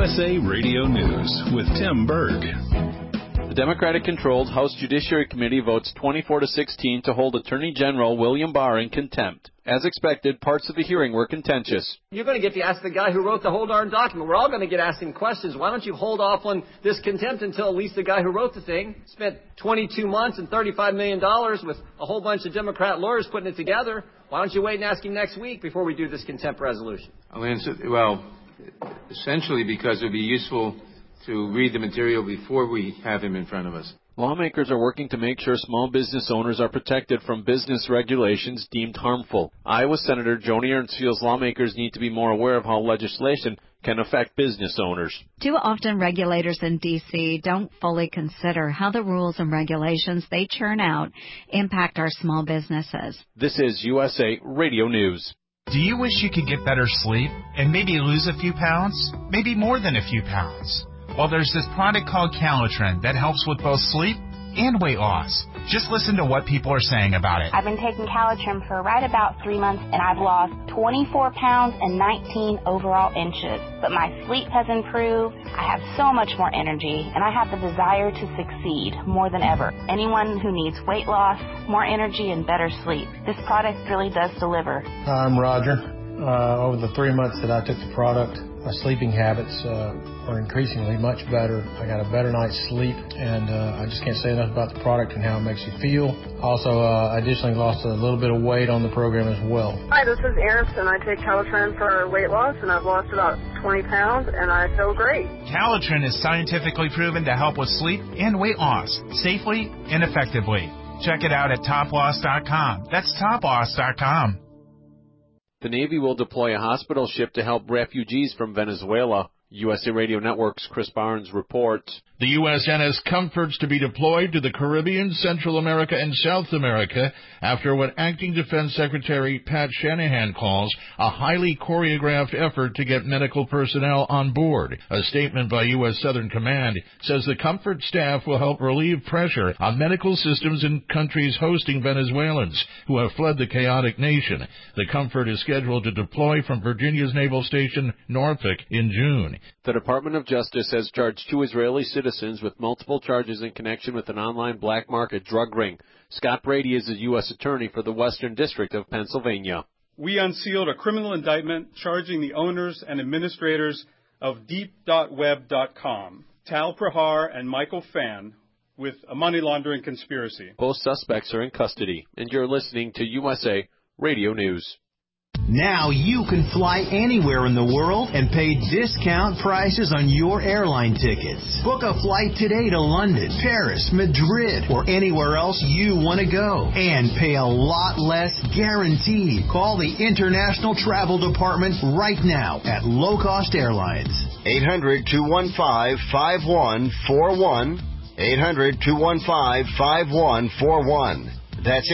USA Radio News with Tim Berg. The Democratic-controlled House Judiciary Committee votes 24-16 to hold Attorney General William Barr in contempt. As expected, parts of the hearing were contentious. You're going to get to ask the guy who wrote the whole darn document. We're all going to get asked him questions. Why don't you hold off on this contempt until at least the guy who wrote the thing spent 22 months and $35 million with a whole bunch of Democrat lawyers putting it together? Why don't you wait and ask him next week before we do this contempt resolution? I'll answer, well, essentially because it would be useful to read the material before we have him in front of us. Lawmakers are working to make sure small business owners are protected from business regulations deemed harmful. Iowa Senator Joni Ernst feels lawmakers need to be more aware of how legislation can affect business owners. Too often regulators in D.C. don't fully consider how the rules and regulations they churn out impact our small businesses. This is USA Radio News. Do you wish you could get better sleep and maybe lose a few pounds? Maybe more than a few pounds? Well, there's this product called Calitrin that helps with both sleep and weight loss. Just listen to what people are saying about it. I've been taking Calitrin for right about 3 months, and I've lost 24 pounds and 19 overall inches. But my sleep has improved, I have so much more energy, and I have the desire to succeed more than ever. Anyone who needs weight loss, more energy, and better sleep, this product really does deliver. Hi, I'm Roger. Over the 3 months that I took the product, my sleeping habits are increasingly much better. I got a better night's sleep, and I just can't say enough about the product and how it makes you feel. Also, I additionally lost a little bit of weight on the program as well. Hi, this is Erin, and I take Calitrin for weight loss, and I've lost about 20 pounds, and I feel great. Calitrin is scientifically proven to help with sleep and weight loss safely and effectively. Check it out at toploss.com. That's toploss.com. The Navy will deploy a hospital ship to help refugees from Venezuela. USA Radio Network's Chris Barnes reports. The USNS Comfort's to be deployed to the Caribbean, Central America, and South America after what Acting Defense Secretary Pat Shanahan calls a highly choreographed effort to get medical personnel on board. A statement by U.S. Southern Command says the Comfort staff will help relieve pressure on medical systems in countries hosting Venezuelans who have fled the chaotic nation. The Comfort is scheduled to deploy from Virginia's Naval Station Norfolk in June. The Department of Justice has charged 2 Israeli citizens with multiple charges in connection with an online black market drug ring. Scott Brady is a U.S. attorney for the Western District of Pennsylvania. We unsealed a criminal indictment charging the owners and administrators of Deep.web.com, Tal Prahar and Michael Phan, with a money laundering conspiracy. Both suspects are in custody, and you're listening to USA Radio News. Now you can fly anywhere in the world and pay discount prices on your airline tickets. Book a flight today to London, Paris, Madrid, or anywhere else you want to go. And pay a lot less guaranteed. Call the International Travel Department right now at Low Cost Airlines. 800-215-5141. 800-215-5141. That's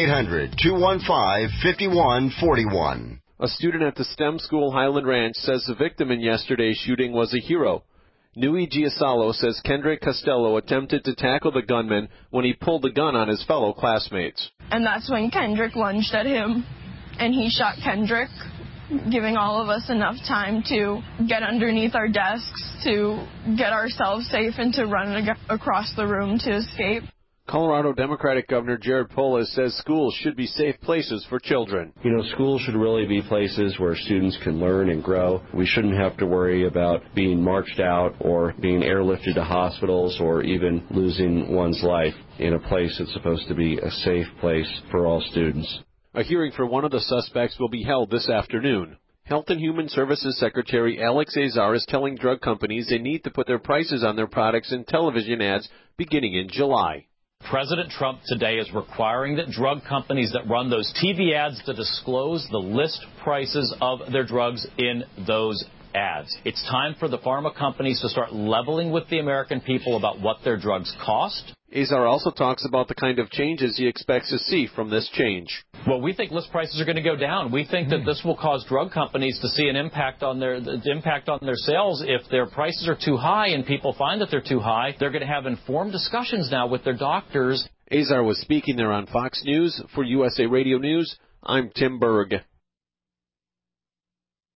800-215-5141. A student at the STEM school Highland Ranch says the victim in yesterday's shooting was a hero. Nui Giasalo says Kendrick Costello attempted to tackle the gunman when he pulled the gun on his fellow classmates. And that's when Kendrick lunged at him, and he shot Kendrick, giving all of us enough time to get underneath our desks, to get ourselves safe, and to run across the room to escape. Colorado Democratic Governor Jared Polis says schools should be safe places for children. You know, schools should really be places where students can learn and grow. We shouldn't have to worry about being marched out or being airlifted to hospitals or even losing one's life in a place that's supposed to be a safe place for all students. A hearing for one of the suspects will be held this afternoon. Health and Human Services Secretary Alex Azar is telling drug companies they need to put their prices on their products in television ads beginning in July. President Trump today is requiring that drug companies that run those TV ads to disclose the list prices of their drugs in those ads. It's time for the pharma companies to start leveling with the American people about what their drugs cost. Azar also talks about the kind of changes he expects to see from this change. Well, we think list prices are going to go down. We think that this will cause drug companies to see an impact on their sales. If their prices are too high and people find that they're too high, they're going to have informed discussions now with their doctors. Azar was speaking there on Fox News. For USA Radio News, I'm Tim Berg.